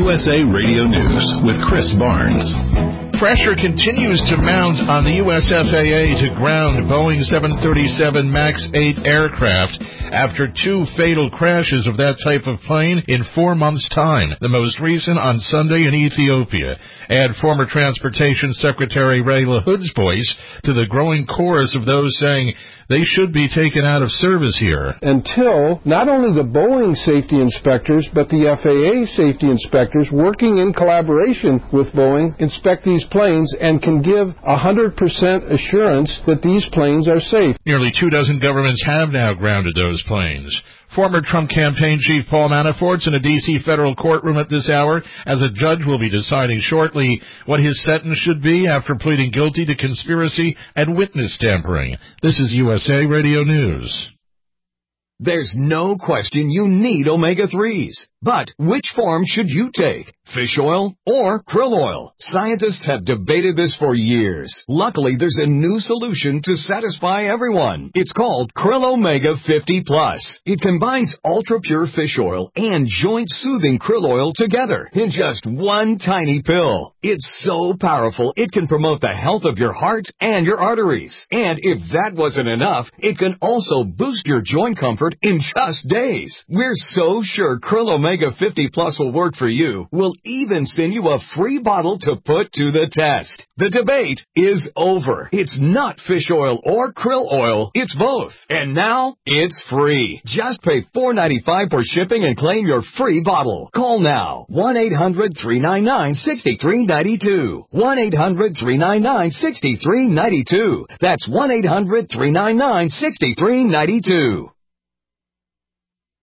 USA Radio News with Chris Barnes. Pressure continues to mount on the U.S. FAA to ground Boeing 737 MAX 8 aircraft after 2 fatal crashes of that type of plane in 4 months' time, the most recent on Sunday in Ethiopia. Add former Transportation Secretary Ray LaHood's voice to the growing chorus of those saying they should be taken out of service here. Until not only the Boeing safety inspectors, but the FAA safety inspectors, working in collaboration with Boeing, inspect these planes and can give 100% assurance that these planes are safe. Nearly 24 governments have now grounded those planes. Former Trump campaign chief Paul Manafort's in a D.C. federal courtroom at this hour as a judge will be deciding shortly what his sentence should be after pleading guilty to conspiracy and witness tampering. This is USA Radio News. There's no question you need omega-3s. But which form should you take? Fish oil or krill oil? Scientists have debated this for years. Luckily, there's a new solution to satisfy everyone. It's called Krill Omega 50 Plus. It combines ultra-pure fish oil and joint-soothing krill oil together in just one tiny pill. It's so powerful, it can promote the health of your heart and your arteries. And if that wasn't enough, it can also boost your joint comfort in just days. We're so sure Krill Omega 50 Plus will work for you. We'll even send you a free bottle to put to the test. The debate is over. It's not fish oil or krill oil. It's both. And now, it's free. Just pay $4.95 for shipping and claim your free bottle. Call now. 1-800-399-6392. 1-800-399-6392. That's 1-800-399-6392.